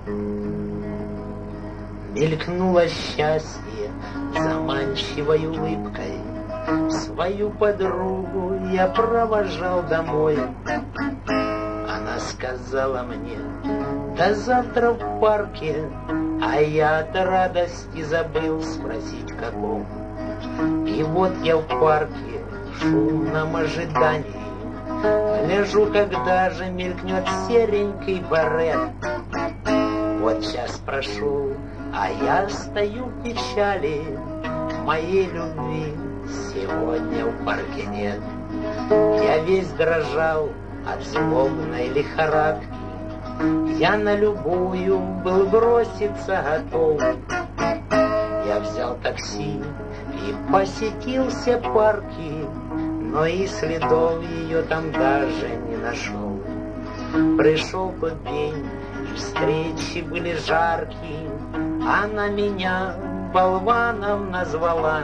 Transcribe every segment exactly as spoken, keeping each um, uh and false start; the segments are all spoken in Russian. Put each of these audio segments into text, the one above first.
Мелькнуло счастье заманчивой улыбкой, свою подругу я провожал домой. Она сказала мне: до завтра в парке, а я от радости забыл спросить, каком. И вот я в парке в шумном ожидании гляжу, когда же мелькнет серенький барет. Вот час прошел, а я стою в печали, моей любви сегодня в парке нет. Я весь дрожал от злобной лихорадки, я на любую был броситься готов. Я взял такси и посетил все парки, но и следов ее там даже не нашел. Пришел тот день, и встречи были жаркие, она меня болваном назвала.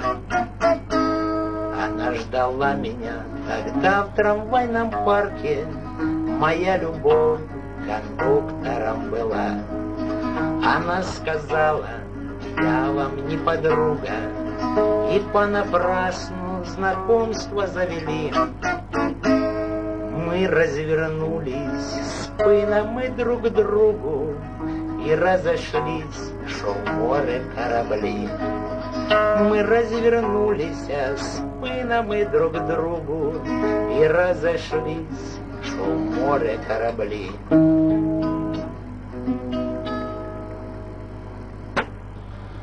Она ждала меня тогда в трамвайном парке, моя любовь кондуктором была. Она сказала: я вам не подруга, и понапрасну знакомство завели. Мы развернулись спинами друг к другу и разошлись, шел море корабли. Мы развернулись спинами друг к другу и разошлись, шел море корабли.